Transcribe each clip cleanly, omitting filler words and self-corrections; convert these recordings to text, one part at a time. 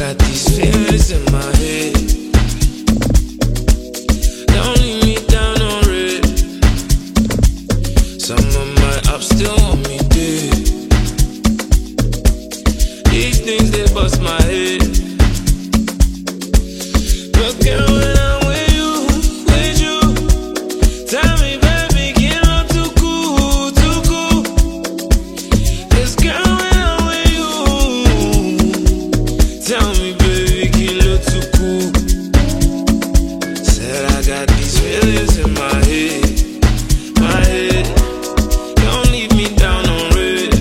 got these feelings in my head. Don't leave me down on red. Some of my ups still want me dead. These things, they bust my head. But girl, when I'm with you, tell me, baby, get on too cool, too cool. 'Cause girl, when I'm with you, tell me, baby, get on too cool. Said I got these feelings in my head, my head. Don't leave me down on red.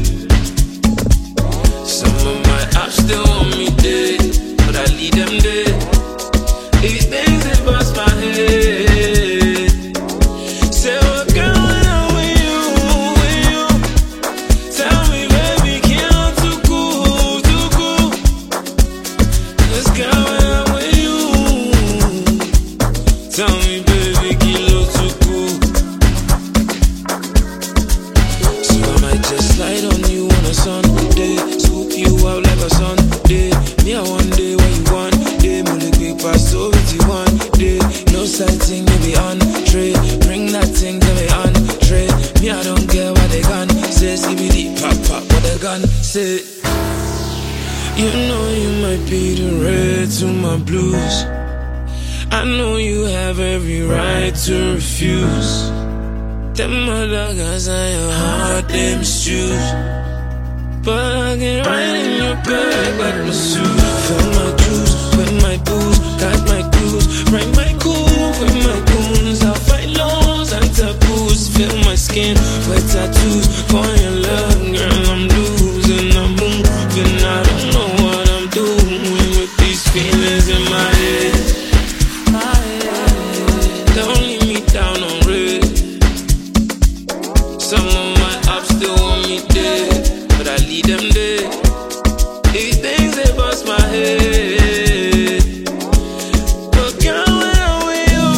Some of my ops still want me dead, but I leave them dead. These things, they bust my head. Say, well, girl, when I'm with you, tell me, baby, get on too cool, too cool. 'Cause girl, when I'm with you, tell me, baby, get low too cool. So I might just slide on you on a Sunday, scoop you out like a Sunday. Me, I one day what you want, day, mullet paper, so with you one day. No sighting, maybe entree. Bring that thing to me entree. Me, I don't care what they gun say. CBD, pop, pop, what they gun say. You know you might be the red to my blues. I know you have every right to refuse. Them other guys on your heart, they misuse. But I get right in your bag like my suit. Fill my juice with my booze, got my cruise, bring my cool with my goons. I'll fight laws and taboos. Fill my skin with tattoos. For your love, girl, I'm losing. I'm moving, I don't know what I'm doing with these feelings in my head. Don't leave me down on red. Some of my ops still want me dead, but I leave them dead. These things, they bust my head. But girl, when I'm with you,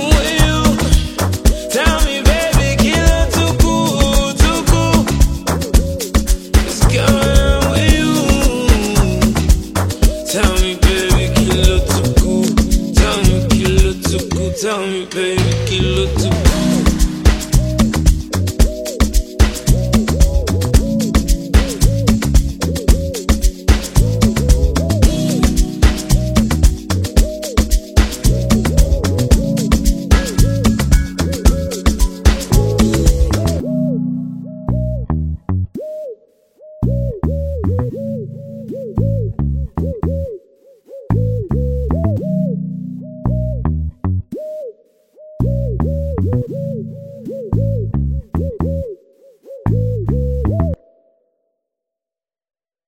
tell me, baby, get on too cool, too cool. 'Cause girl, when I'm with you, tell me, baby, get on too cool. Tell me, get on too cool. Tell me, baby,